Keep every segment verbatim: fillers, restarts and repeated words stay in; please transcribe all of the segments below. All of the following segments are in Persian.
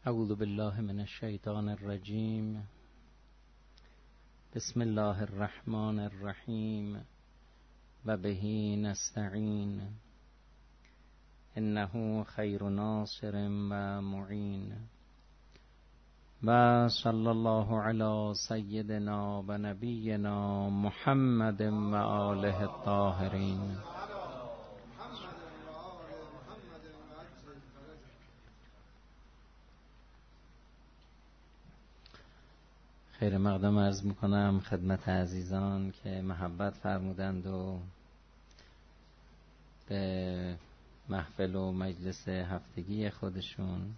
اعوذ بالله من الشیطان الرجیم. بسم الله الرحمن الرحیم و به نستعین انه خیر ناصر و معین و صلی الله علی سیدنا و نبینا محمد و آله الطاهرین. خیر مقدم عرض میکنم خدمت عزیزان که محبت فرمودند و به محفل و مجلس هفتگی خودشون،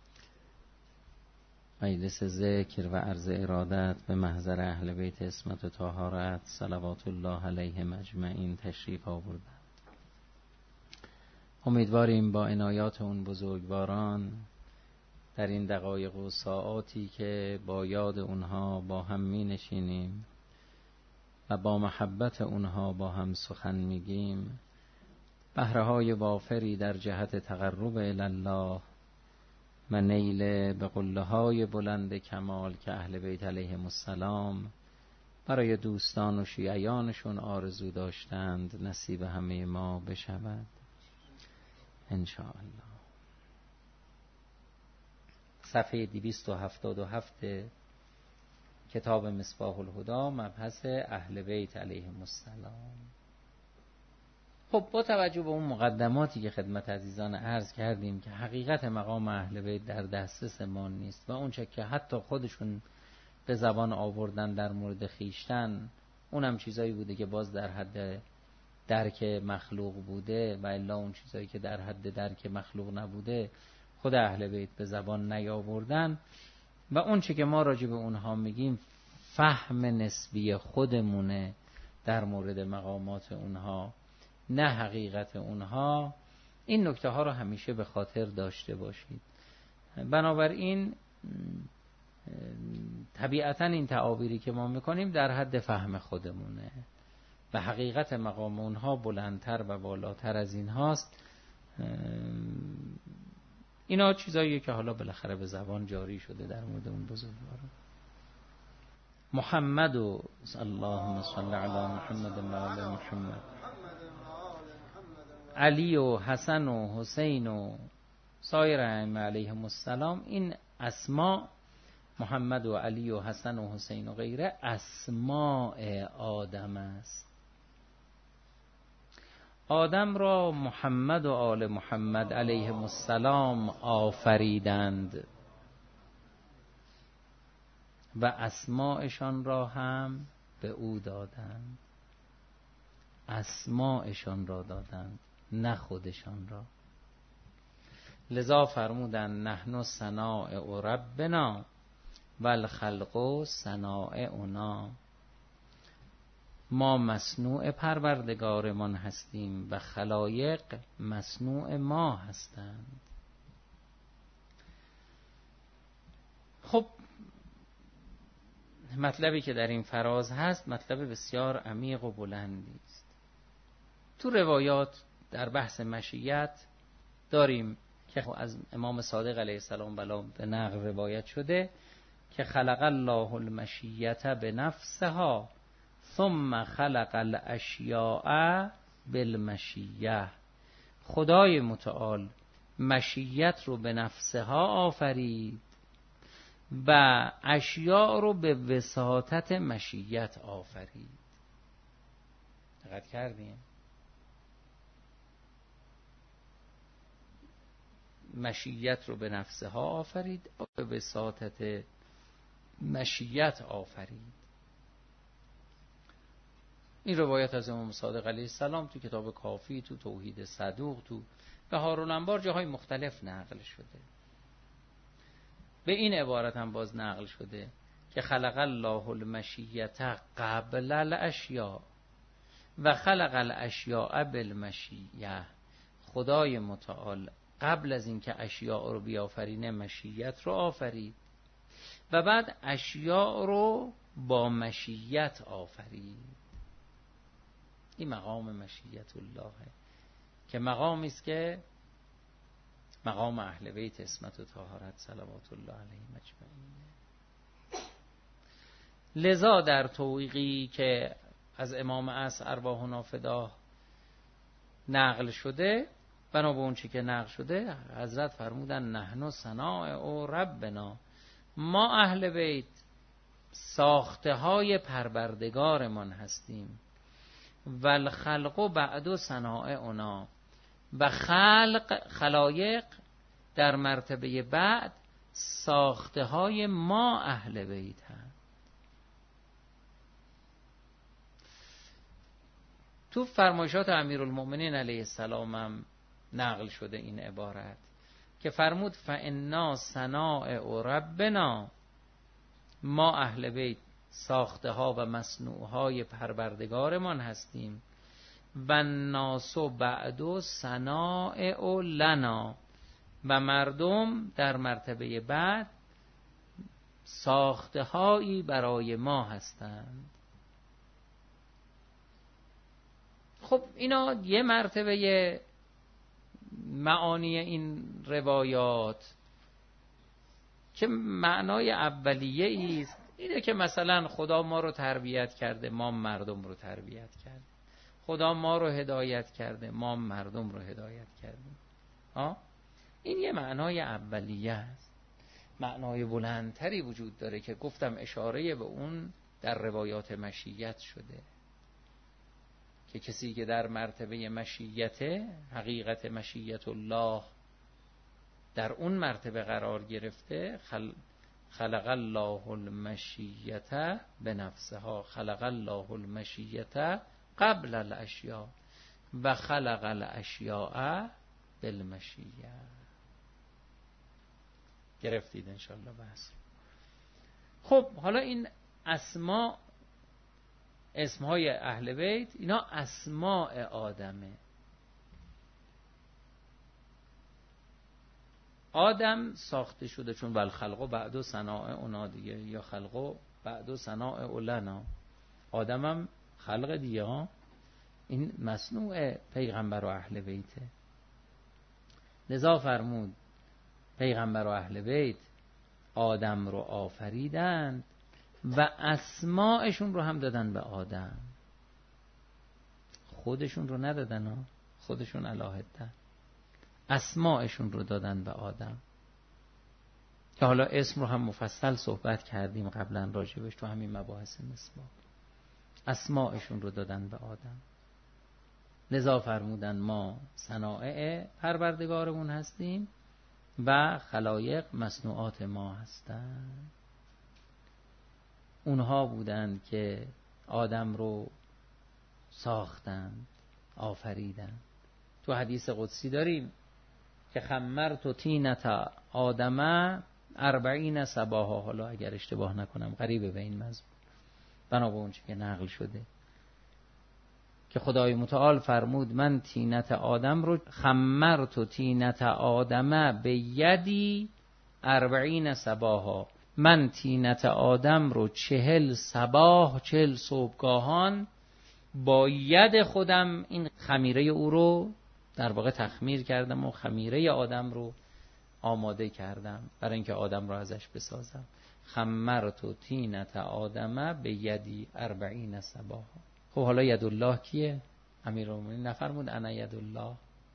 مجلس ذکر و عرض ارادت به محضر اهل بیت عصمت و طهارت صلوات الله علیهم اجمعین تشریف آوردند. امیدواریم با عنایات اون بزرگواران در این دقایق و ساعاتی که با یاد اونها با هم می نشینیم و با محبت اونها با هم سخن میگیم، بهره‌های وافری در جهت تقرب الی الله و نیل به قله‌های بلند کمال که اهل بیت علیهم السلام برای دوستان و شیعیانشون آرزو داشتند نصیب همه ما بشود ان شاء الله. صفحه دویست و هفتاد و هفت کتاب مصباح الهدی، مبحث اهل بیت علیهم السلام. خب با توجه به اون مقدماتی که خدمت عزیزان عرض کردیم که حقیقت مقام اهل بیت در دسترس ما نیست و اونچه که حتی خودشون به زبان آوردن در مورد خیشتن اونم چیزایی بوده که باز در حد درک مخلوق بوده و الا اون چیزایی که در حد درک مخلوق نبوده خود اهل بیت به زبان نیاوردن و اون چه که ما راجع به اونها میگیم فهم نسبی خودمونه در مورد مقامات اونها، نه حقیقت اونها. این نکته ها رو همیشه به خاطر داشته باشید. بنابراین طبیعتا این تعابیری که ما میکنیم در حد فهم خودمونه و حقیقت مقام اونها بلندتر و بالاتر از این هاست. اینا چیزاییه که حالا بالاخره به زبان جاری شده در مورد اون بزرگواران. محمد و اللهم صل علی محمد و آل محمد، علی و حسن و حسین و سایر ائمه علیهم السلام، این اسماء محمد و علی و حسن و حسین و غیره اسماء آدم است. آدم را محمد و آل محمد علیهم السلام آفریدند و اسماءشان را هم به او دادند. اسماءشان را دادند نه خودشان را. لذا فرمودند نحن صنائع ربنا والخلق صنائعنا، ما مصنوع پروردگارمان هستیم و خلایق مصنوع ما هستند. خب مطلبی که در این فراز هست مطلب بسیار عمیق و بلندی است. تو روایات در بحث مشیت داریم که از امام صادق علیه السلام بلا به نقل روایت شده که خلق الله المشیت بنفسها ثم خلق الاشیاء بالمشیه. خدای متعال مشیت رو به نفسها آفرید و اشیاء رو به وساطت مشیت آفرید. دقت کردیم؟ مشیت رو به نفسها آفرید و به وساطت مشیت آفرید. این روایت از امام صادق علیه السلام تو کتاب کافی، تو توحید صدوق، تو بهار الانوار جاهای مختلف نقل شده. به این عبارت هم باز نقل شده که خلق الله المشیت قبل الاشیاء و خلق الاشیاء بالمشیه. خدای متعال قبل از اینکه اشیاء رو بیافرینه مشیت رو آفرید و بعد اشیاء رو با مشیت آفرید. این مقام مشیت الله که مقامی است که مقام اهل بیت عصمت و طهارت صلوات الله علیهم اجمعین. لذا در توقیقی که از امام عصر ارواحنا فداه نقل شده، بنا به اون چی که نقل شده، حضرت فرمودن نحن صنائع و ربنا، ما اهل بیت ساخته های پروردگارمان هستیم، و الخلق بعد صنائعنا، و خلق خلایق در مرتبه بعد ساخته های ما اهل بیت هم. تو فرمایشات امیرالمؤمنین علیه السلام هم نقل شده این عبارت که فرمود فانا صنائع ربنا، ما اهل بیت ساخته ها و مصنوع های پروردگارمان هستیم، و الناس بعد صنائع لنا، و مردم در مرتبه بعد ساخته هایی برای ما هستند. خب اینا یه مرتبه معانی این روایات که معنای اولیه است اینه که مثلا خدا ما رو تربیت کرده، ما مردم رو تربیت کرده، خدا ما رو هدایت کرده، ما مردم رو هدایت کردیم. ها؟ این یه معنای اولیه است. معنای بلندتری وجود داره که گفتم اشاره به اون در روایات مشیت شده که کسی که در مرتبه مشیت، حقیقت مشیت الله در اون مرتبه قرار گرفته، خل خلق الله المشیت بنفسها، خلق الله المشیت قبل الاشیاء و خلق الاشیاء بالمشیه. گرفتید انشالله بحث. خب حالا این اسما، اسمهای اهل بیت، اینا اسماء آدمه. آدم ساخته شده چون بل خلق بعد صنائع اونا دیگه، یا خلق بعد صنائع لنا، آدم هم خلق دیگه ها، این مصنوع پیغمبر و اهل بیته. لذا فرمود پیغمبر و اهل بیت آدم رو آفریدند و اسماءشون رو هم دادن به آدم، خودشون رو ندادن ها، خودشون علاهده، اسماءشون رو دادن به آدم که حالا اسم رو هم مفصل صحبت کردیم قبلا راجبش تو همین مباحث مصباح. اسماءشون رو دادن به آدم. لذا فرمودن ما صنائع پروردگارمون هستیم و خلایق مصنوعات ما هستند. اونها بودند که آدم رو ساختند، آفریدند. تو حدیث قدسی داریم که خمرت طینة آدم اربعین صباحا، حالا اگر اشتباه نکنم قریبه به این مضمون بنا به اون چی که نقل شده که خدای متعال فرمود من طینت آدم رو خمرت طینت آدم به یدی اربعین صباحا، من طینت آدم رو چهل صباح، چهل صبحگاهان با ید خودم این خمیره او رو در واقع تخمیر کردم و خمیره آدم رو آماده کردم برای اینکه آدم رو ازش بسازم. خمرت طینت آدم به یدی اربعین صباحا. خب حالا ید الله کیه؟ امیرالمومنین نفرمود انا ید الله؟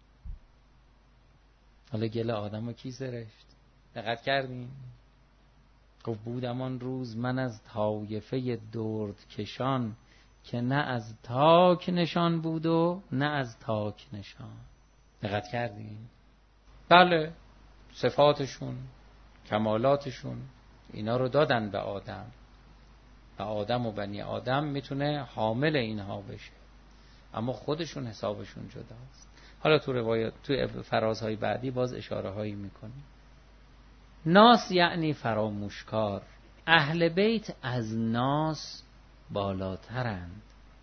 حالا گل آدم رو کی سرشت؟ دقت کردین؟ گفت بودم آن روز من از طایفه درد کشان که نه از تاک نشان بود و نه از تاک نشان. دقت کردین؟ بله، صفاتشون، کمالاتشون، اینا رو دادن به آدم و آدم و بنی آدم میتونه حامل اینها بشه، اما خودشون حسابشون جداست. حالا تو روایات، تو فرازهای بعدی باز اشاره هایی میکنیم. ناس یعنی فراموشکار. اهل بیت از ناس بالاترند.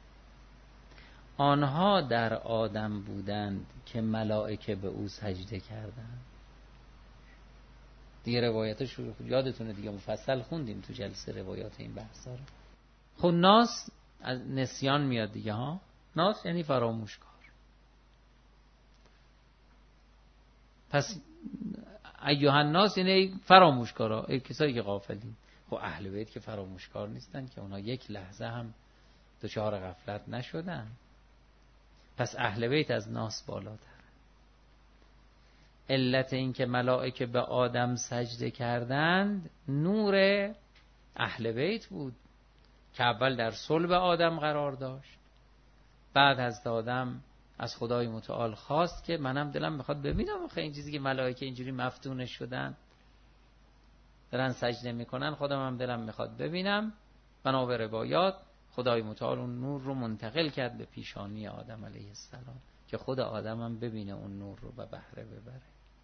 آنها در آدم بودند که ملائکه به او سجده کردند. دیگه روایتش رو یادتونه دیگه، مفصل خوندیم تو جلسه روایات این بحثا رو. خب ناس از نسیان میاد دیگه ها. ناس یعنی فراموشکار. پس ایها الناس یعنی فراموشکارا، ای کسایی که غافلین. خب اهل بیت که فراموشکار نیستن که، اونا یک لحظه هم دچار غفلت نشدن. پس اهل بیت از ناس بالاتر. علت این که ملائکه به آدم سجده کردند نور اهل بیت بود که اول در صلب آدم قرار داشت. بعد از آدم از خدای متعال خواست که منم دلم میخواد ببینم آخه این چیزی که ملائکه اینجوری مفتون شدن دارن سجده میکنن، خودم هم دلم میخواد ببینم. بنا به روایات خدای متعال اون نور رو منتقل کرد به پیشانی آدم علیه السلام که خود آدم هم ببینه اون نور رو و بهره ببره.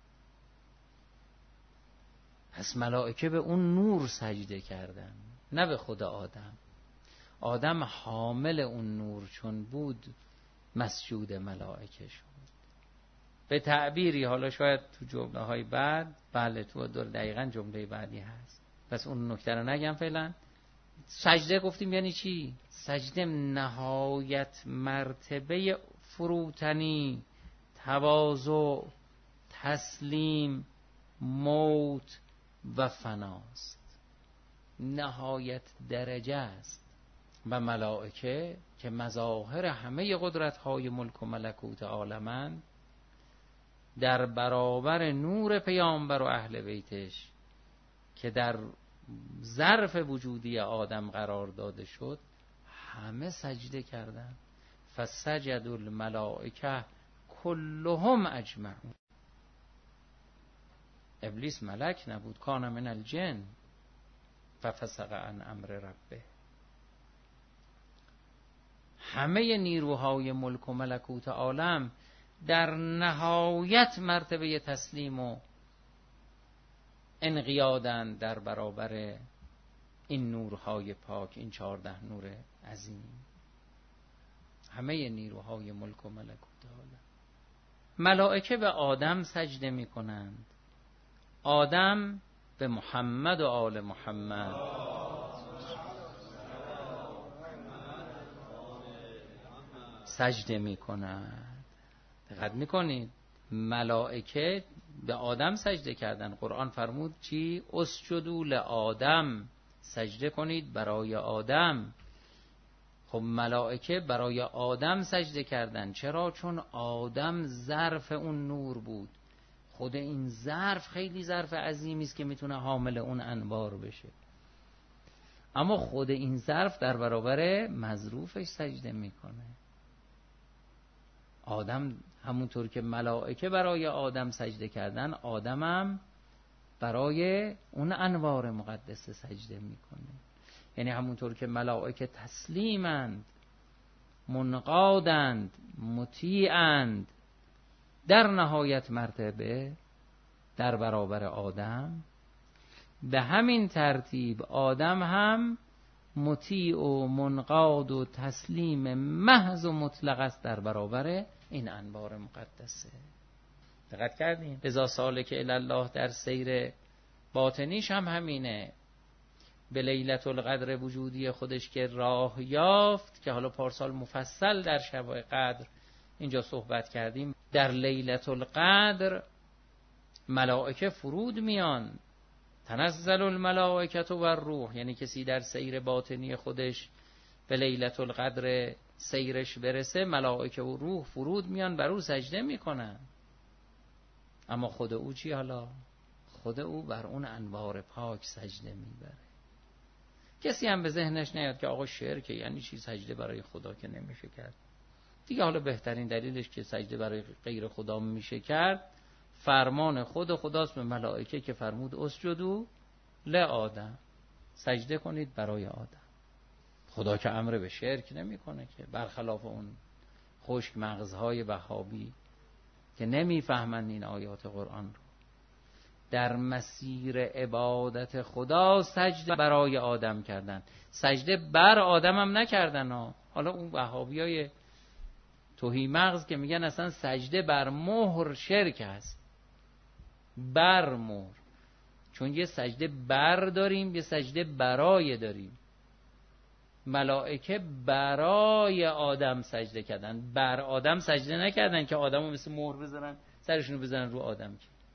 پس ملائکه به اون نور سجده کردن، نه به خود آدم. آدم حامل اون نور چون بود مسجود ملائکه شد. به تعبیری حالا شاید تو جمله های بعد، بله تو دقیقاً جمله بعدی هست، پس اون نکته رو نگم فعلا. سجده گفتیم یعنی چی؟ سجده نهایت مرتبه فروتنی، تواضع، تسلیم، موت و فناست. نهایت درجه است. و ملائکه که مظاهر همه قدرت‌های ملک و ملکوت عالمند، در برابر نور پیامبر و اهل بیتش که در ظرف وجودی آدم قرار داده شد، همه سجده کردند. فسجد الملائکه کلهم اجمعون. ابلیس ملک نبود، کان من الجن ففسق عن امر ربه. همه نیروهای ملک و ملکوت عالم در نهایت مرتبه تسلیم و انقیادند در برابر این نورهای پاک، این چهارده نور عظیم. همه نیروهای ملک و ملکوت عالم. ملائکه به آدم سجده می کنند، آدم به محمد و آل محمد. سجده می کند. دقت می کنید ملائکه به آدم سجده کردن. قرآن فرمود چی؟ اسجدوا لآدم، سجده کنید برای آدم. خب ملائکه برای آدم سجده کردن. چرا؟ چون آدم ظرف اون نور بود. خود این ظرف خیلی ظرف عظیمی است که میتونه حامل اون انوار بشه، اما خود این ظرف در برابر مظروفش سجده میکنه. آدم همونطور که ملائکه برای آدم سجده کردن، آدمم برای اون انوار مقدسه سجده میکنه. یعنی همونطور که ملائکه تسلیمند، منقادند، مطیعند در نهایت مرتبه در برابر آدم، به همین ترتیب آدم هم مطیع و منقاد و تسلیم محض و مطلق است در برابر این انوار مقدسه. دقت کردین؟ لذا سالک الی الله در سیر باطنیش هم همینه. به لیلة القدر وجودی خودش که راه یافت، که حالا پارسال مفصل در شب قدر اینجا صحبت کردیم، در لیلة القدر ملائکه فرود میان، تنزل الملائکة و الروح. یعنی کسی در سیر باطنی خودش به لیلة القدر سیرش برسه، ملائکه و روح فرود میان بر او سجده میکنن. اما خود او چی حالا؟ خود او بر اون انوار پاک سجده میبره. کسی هم به ذهنش نیاد که آقا شرکه، یعنی چی سجده برای خدا که نمیشه کرد دیگه. حالا بهترین دلیلش که سجده برای غیر خدا میشه کرد، فرمان خود خداست به ملائکه که فرمود اسجدوا لآدم، سجده کنید برای آدم. خدا که امر به شرک نمیکنه که، برخلاف اون خشک مغزهای وهابی که نمیفهمند این آیات قرآن رو. در مسیر عبادت خدا سجده برای آدم کردن، سجده بر آدم هم نکردن ها. حالا اون وهابیای توهی مغز که میگن اصلا سجده بر مهر شرک است. بر مهر، چون یه سجده بر داریم، یه سجده برای داریم. ملائکه برای آدم سجده کردن، بر آدم سجده نکردن که آدمو مثل مهر بزنن سرشونو بزنن رو آدم. که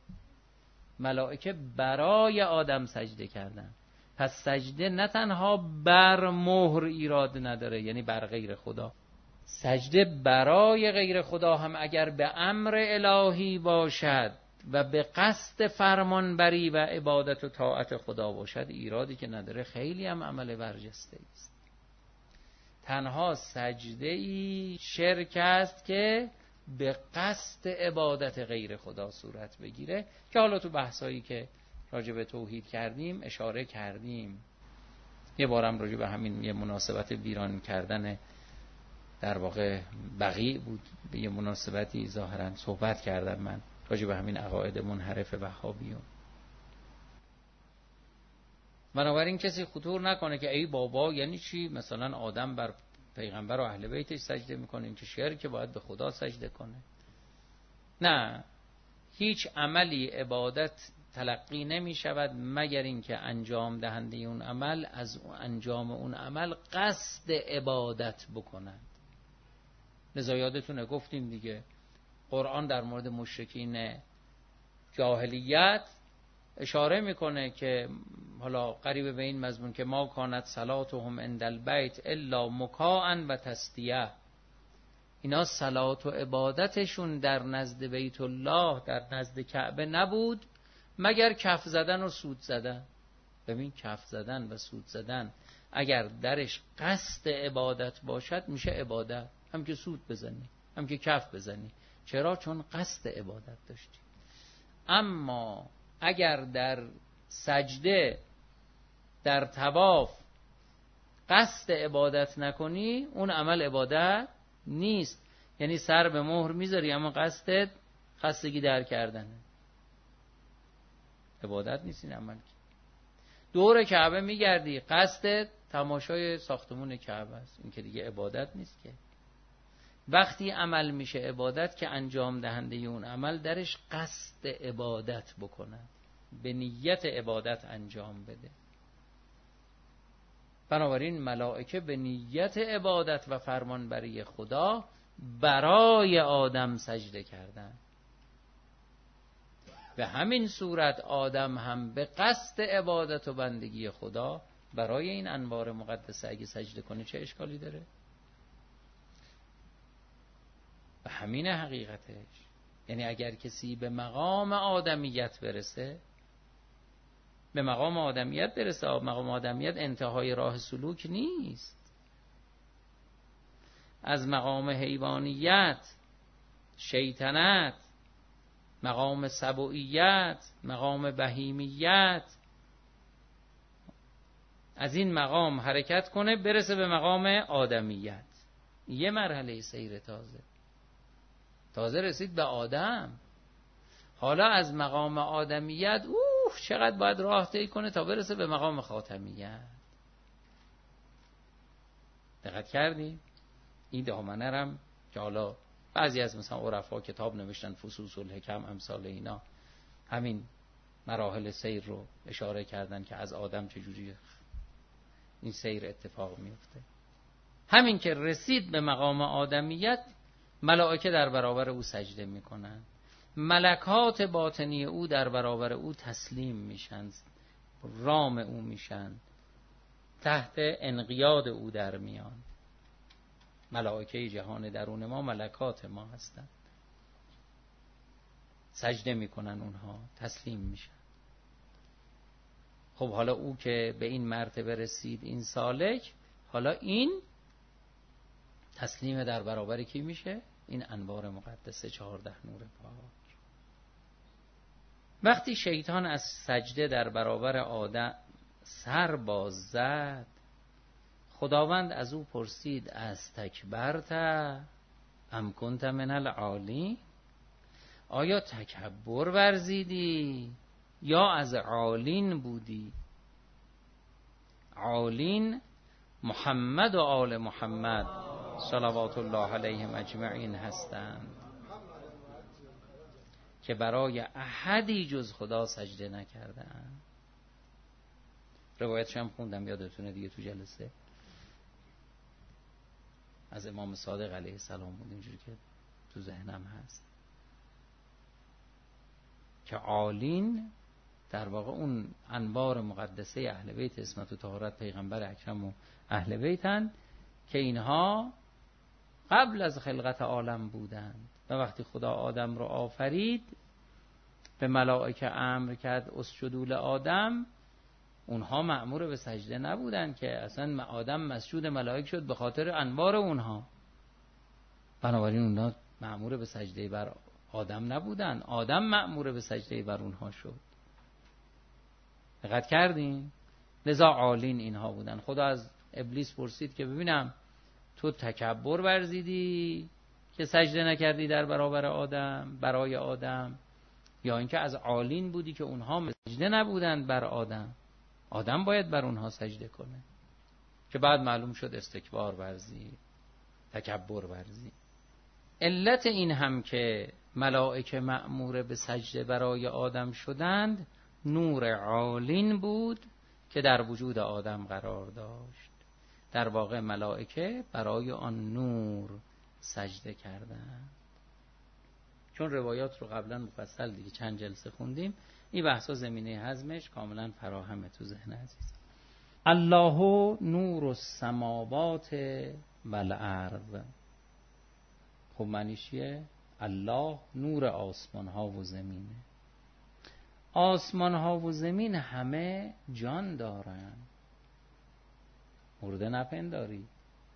ملائکه برای آدم سجده کردن. پس سجده نه تنها بر مهر ایراد نداره، یعنی بر غیر خدا، سجده برای غیر خدا هم اگر به امر الهی باشد و به قصد فرمانبری و عبادت و طاعت خدا باشد ایرادی که نداره، خیلی هم عمل برجسته است. تنها سجده ای شرک است که به قصد عبادت غیر خدا صورت بگیره، که حالا تو بحثایی که راجع به توحید کردیم اشاره کردیم. یه بارم راجع به همین یه مناسبت ویران کردن در واقع بقیع بود، به یه مناسبتی ظاهرا صحبت کردم من راجع به همین عقاید منحرف وهابیون. بنابراین کسی خطور نکنه که ای بابا یعنی چی مثلا آدم بر پیغمبر و اهل بیتش سجده میکنه، این که شعر که باید به خدا سجده کنه. نه، هیچ عملی عبادت تلقی نمی شود مگر اینکه انجام دهنده اون عمل از انجام اون عمل قصد عبادت بکنند. لذا یادتونه گفتیم دیگه، قرآن در مورد مشرکین جاهلیت اشاره میکنه که حالا قریب به این مضمون که ما کانت صلاتهم عند البیت الا مکاء و تسدیه، اینا صلات و عبادتشون در نزد بیت الله، در نزد کعبه نبود مگر کف زدن و سود زدن. ببین کف زدن و سود زدن اگر درش قصد عبادت باشد میشه عبادت، هم که سود بزنی هم که کف بزنی. چرا؟ چون قصد عبادت داشتی. اما اگر در سجده در طواف قصد عبادت نکنی اون عمل عبادت نیست. یعنی سر به مهر میذاری اما قصدت خستگی در کردنه، عبادت نیست این عمل. دور کعبه میگردی قصدت تماشای ساختمون کعبه است، این که دیگه عبادت نیست که. وقتی عمل میشه عبادت که انجام دهنده اون عمل درش قصد عبادت بکنه، به نیت عبادت انجام بده. بنابراین ملائکه به نیت عبادت و فرمانبری خدا برای آدم سجده کردن. به همین صورت آدم هم به قصد عبادت و بندگی خدا برای این انوار مقدسه اگه سجده کنه چه اشکالی داره؟ به همین حقیقتش. یعنی اگر کسی به مقام آدمیت برسه، به مقام آدمیت برسه، مقام آدمیت انتهای راه سلوک نیست. از مقام حیوانیت، شیطنت، مقام سبوعیت، مقام بهیمیت، از این مقام حرکت کنه برسه به مقام آدمیت. یه مرحله سیر تازه تازه رسید به آدم. حالا از مقام آدمیت اوه چقدر باید راه طی کنه تا برسه به مقام خاتمیت. دقت کردیم؟ این دامنه رم که حالا بعضی از مثلا عرفا کتاب نوشتن فصوص الحکم امثال اینا همین مراحل سیر رو اشاره کردن که از آدم چجوری این سیر اتفاق میفته. همین که رسید به مقام آدمیت ملائکه در برابر او سجده میکنن، ملکات باطنی او در برابر او تسلیم میشن، رام او میشن، تحت انقیاد او در میان. ملائکه جهان درون ما ملکات ما هستند، سجده میکنن اونها، تسلیم میشن. خب حالا او که به این مرتبه رسید، این سالک، حالا این تسلیم در برابر کی میشه؟ این انوار مقدسه، چهارده نور پاک. وقتی شیطان از سجده در برابر آدم سر باز زد، خداوند از او پرسید از تکبرت ام کنت من العالی؟ آیا تکبر ورزیدی یا از عالین بودی؟ عالین محمد و آل محمد صلوات الله علیهم اجمعین هستند که برای احدی جز خدا سجده نکردند. روایتش هم خوندم یادتونه دیگه تو جلسه، از امام صادق علیه السلام بود، اینجوری که تو ذهنم هست که عالین در واقع اون انوار مقدسه اهل بیت عصمت و طهارت پیغمبر اکرم و اهل بیتن که اینها قبل از خلقت عالم بودند و وقتی خدا آدم رو آفرید به ملائکه امر کرد اسجدوا لآدم، اونها مأمور به سجده نبودند که اصلا آدم مسجود ملائکه شد به خاطر انوار اونها. بنابراین اونها مأمور به سجده بر آدم نبودن، آدم مأمور به سجده بر اونها شد. دقت کردین؟ لذا عالین اینها بودن. خدا از ابلیس پرسید که ببینم تو تکبر ورزیدی که سجده نکردی در برابر آدم، برای آدم، یا اینکه از عالین بودی که اونها سجده نبودند بر آدم، آدم باید بر اونها سجده کنه، که بعد معلوم شد استکبار ورزید، تکبر ورزید. علت این هم که ملائکه مأمور به سجده برای آدم شدند نور عالین بود که در وجود آدم قرار داشت. در واقع ملائکه برای آن نور سجده کردند. چون روایات رو قبلا مفصل دیگه چند جلسه خوندیم، این بحثا زمینه هضمش کاملا فراهمه تو ذهن عزیز. الله نور السماوات والارض. خب معنیش چیه؟ الله نور آسمان ها و زمینه. آسمان ها و زمین همه جان دارن، مرده نپنداری.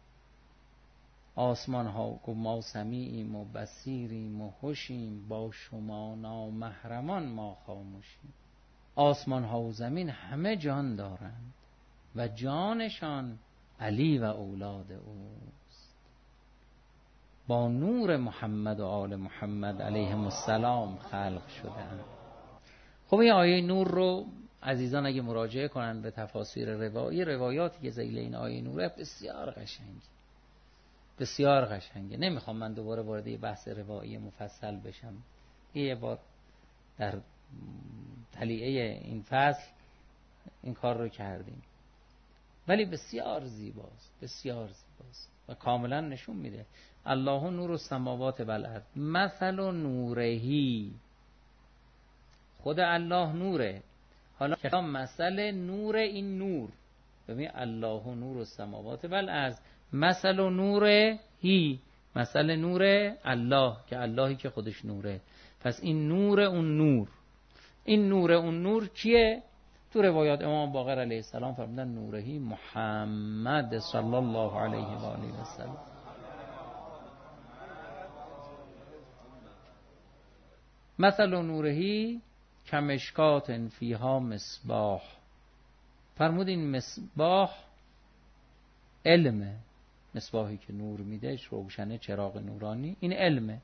آسمان ها که ما سمیعیم و بصیریم و هوشیم، با شما نامحرمان ما خاموشیم. آسمان ها و زمین همه جان دارند و جانشان علی و اولاد اوست. با نور محمد و آل محمد علیهم السلام خلق شدند. خب این آیه نور رو عزیزان اگه مراجعه کنن به تفاسیر روایی، روایاتی که ذیل این آیه نوره بسیار قشنگه، بسیار قشنگه. نمیخوام من دوباره وارد یه بحث روایی مفصل بشم، یه بار در تلیعه این فصل این کار رو کردیم، ولی بسیار زیباست، بسیار زیباست و کاملا نشون میده الله نور السماوات والارض مثل نورهی. خود الله نوره. حالا که مثل نور این نور، ببین الله نور السماوات والارض مثل نورهی، مثل نور الله که اللهی که خودش نوره. پس این نور اون نور، این نور اون نور کیه؟ تو روایات امام باقر علیه السلام فرمودن نورهی محمد صلی الله علیه و آله و سلم. مثل نورهی کمشکات فیها مصباح. فرمود این مصباح علمه، مصباحی که نور میده، روشنه، چراغ نورانی، این علمه.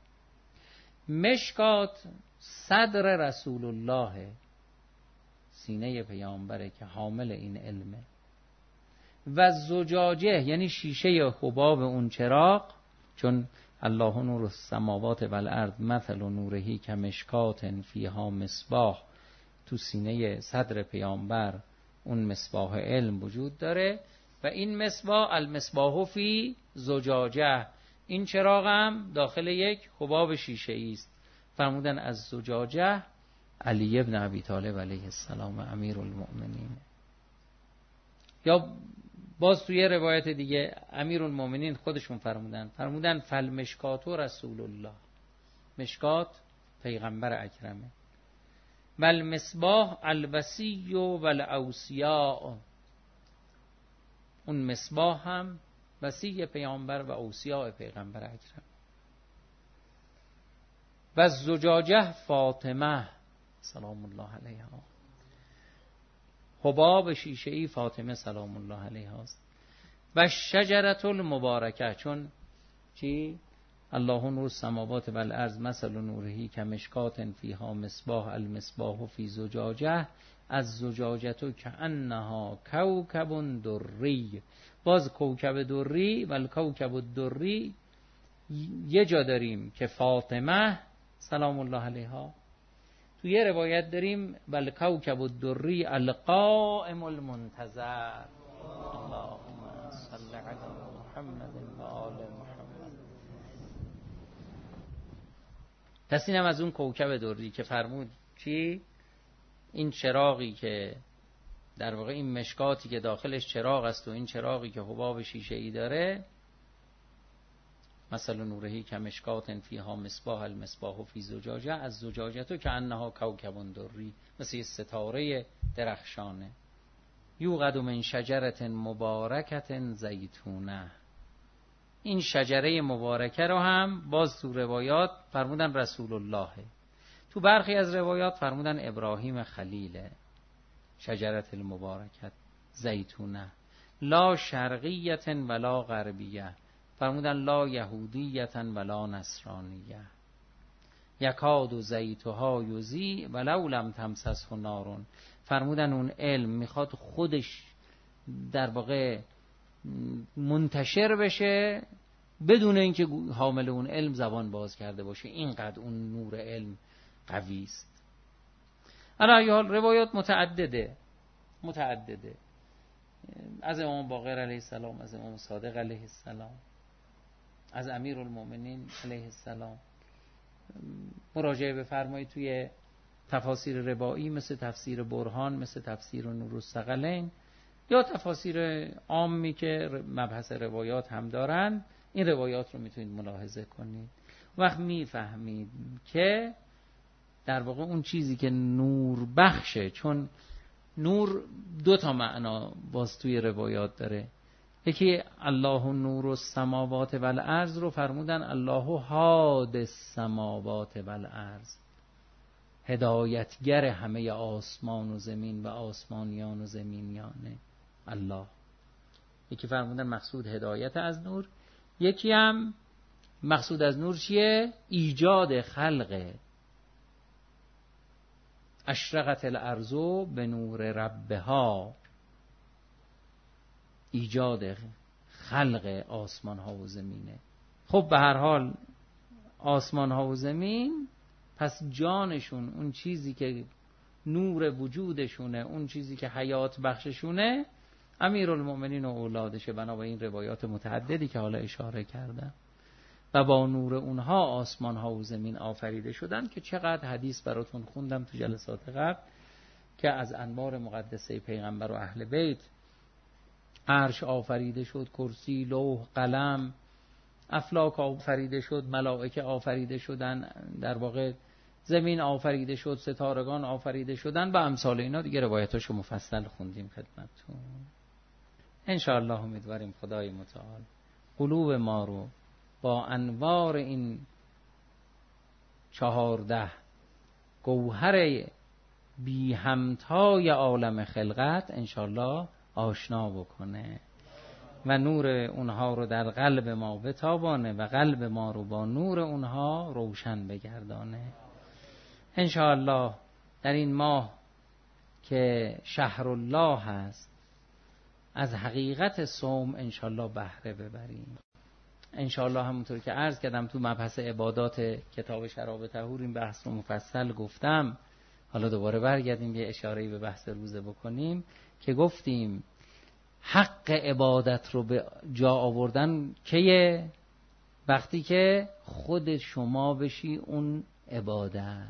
مشکات صدر رسول الله، سینه پیامبره که حامل این علمه. و زجاجه یعنی شیشه حباب اون چراغ، چون الله نور السماوات والارض مثل نورهی کمشکات فیها مصباح، تو سینه صدر پیامبر اون مصباح علم وجود داره. و این مصباح المصباح فی زجاجه، این چراغ هم داخل یک حباب شیشه است. فرمودن از زجاجه علی ابن ابی طالب علیه السلام امیر المؤمنین. یا باز توی روایت دیگه امیر المؤمنین خودشون فرمودن فرمودن فالمشکات رسول الله، مشکات پیغمبر اکرمه. والمصباح الوصی والاوصیاء، اون مصباح هم وصی پیامبر و اوصیاء پیغمبر اکرم. و زجاجه فاطمه سلام الله علیها، حباب شیشه‌ای فاطمه سلام الله علیها است. و شجرة المبارکه، چون چی؟ الله نور السماوات والارض مثل نورهی کمشکات فیها مصباح المصباح فی زجاجه از زجاجتو کأنها کوکب دری. باز کوکب دری و الکوکب الدری یه جا داریم که فاطمه سلام الله علیها، تو یه روایت داریم بل کوکب الدری القائم المنتظر. اللهم صل علی محمد و آل محمد. پس اینم از اون کوکب دری که فرمود چی؟ این چراغی که در واقع این مشکاتی که داخلش چراغ است و این چراغی که حباب شیشه ای داره، مثلا نورهی که مشکات فیها مصباح المصباح فی زجاجه از زجاجتو که انها کوکب دری، مثل ستاره درخشانه. یوقد من شجرت مبارکت زیتونه. این شجره مبارکه رو هم باز تو روایات فرمودن رسول الله، تو برخی از روایات فرمودن ابراهیم خلیله. شجرت المبارکت زیتونه لا شرقیت ولا غربیه، فرمودن لا یهودیت ولا نصرانیه. یکاد زیتها یضیء ولو لم تمسسه نار، فرمودن اون علم میخواد خودش در واقع منتشر بشه بدون اینکه حامل اون علم زبان باز کرده باشه، اینقدر اون نور علم قوی است. علی حال روایات متعدده متعدده از امام باقر علیه السلام، از امام صادق علیه السلام، از امیرالمؤمنین علیه السلام. مراجعه بفرمایید توی تفاسیر رباعی مثل تفسیر برهان، مثل تفسیر نورالثقلین، یا تفاسیر عامی که مبحث روایات هم دارن، این روایات رو میتونید ملاحظه کنید. وقت میفهمید که در واقع اون چیزی که نور بخشه، چون نور دو تا معنا باز توی روایات داره، یکی الله نور السماوات والارض رو فرمودن الله هاد السماوات والارض، هدایتگر همه آسمان و زمین و آسمانیان و زمینیانه الله. یکی فرمودن مقصود هدایت از نور، یکی هم مقصود از نور چیه؟ ایجاد خلقه. اشرقت الارض به نور ربها، ایجاد خلق آسمان ها و زمینه. خب به هر حال آسمان ها و زمین، پس جانشون، اون چیزی که نور وجودشونه، اون چیزی که حیات بخششونه، امیرالمؤمنین و اولادشه، بنابراین روایات متعددی که حالا اشاره کردم. و با نور اونها آسمان ها و زمین آفریده شدن، که چقدر حدیث براتون خوندم تو جلسات قبل که از انوار مقدسه پیغمبر و اهل بیت عرش آفریده شد، کرسی، لوح، قلم، افلاک آفریده شد، ملائکه آفریده شدن، در واقع زمین آفریده شد، ستارگان آفریده شدن و امثال اینا. دیگه روایتاشو مفصل خوندیم خدمتتون. انشاءالله امیدواریم خدای متعال قلوب ما رو با انوار این چهارده گوهر بی همتای عالم خلقت انشاءالله آشنا بکنه و نور اونها رو در قلب ما بتابانه و قلب ما رو با نور اونها روشن بگردانه. انشاءالله در این ماه که شهر الله هست از حقیقت صوم انشاءالله بهره ببریم. انشاءالله همونطور که عرض کردم تو مبحث عبادات کتاب شراب طهور این بحث رو مفصل گفتم. حالا دوباره برگردیم یه اشاره‌ای به بحث روزه بکنیم که گفتیم حق عبادت رو به جا آوردن که وقتی که خود شما بشی اون عبادت،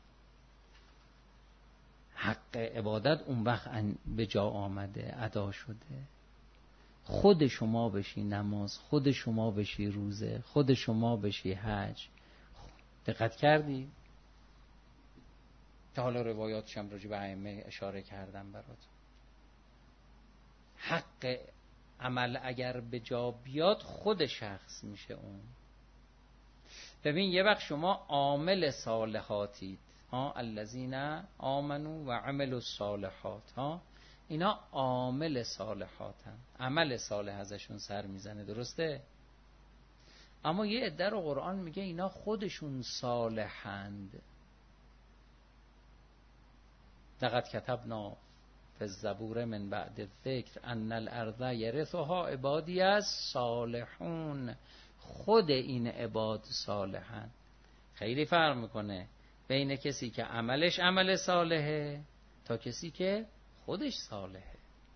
حق عبادت اون وقت به جا آمده، ادا شده. خود شما بشی نماز، خود شما بشی روزه، خود شما بشی حج. دقت کردی؟ که حالا روایاتش هم راجع به ائمه اشاره کردم برات. حق عمل اگر به جا بیاد خود شخص میشه اون. ببین یه وقت شما عامل صالحاتید، ها الذین آمنوا و عملوا الصالحات، ها اینا عامل صالحاتن، عمل صالح ازشون سر میزنه، درسته؟ اما یه عده رو قرآن میگه اینا خودشون صالحند. لقد کتبنا فی الزبور من بعد الذکر ان الارض یرثها عبادی الصالحون. خود این عباد صالحن. خیلی فرق میکنه بین کسی که عملش عمل صالحه تا کسی که خودش صالحه.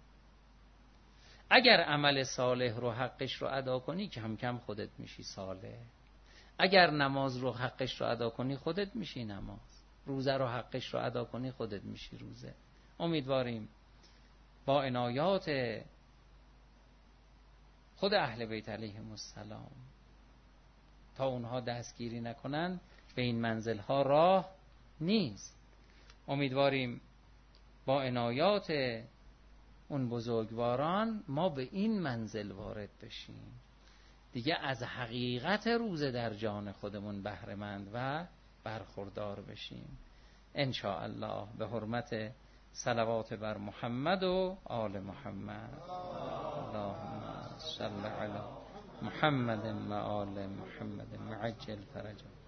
اگر عمل صالح رو حقش رو ادا کنی کم کم خودت میشی صالح. اگر نماز رو حقش رو ادا کنی خودت میشی نماز. روزه رو حقش رو ادا کنی خودت میشی روزه. امیدواریم با عنایات خود اهل بیت علیهم السلام تا اونها دستگیری نکنن به این منزل ها راه نیست. امیدواریم با عنایات اون بزرگواران ما به این منزل وارد بشیم، دیگه از حقیقت روزه در جان خودمون بهره مند و برخوردار بشیم ان شاء الله، به حرمت صلوات بر محمد و آل محمد. اللهم صل علی محمد و آل محمد وعجل فرجهم.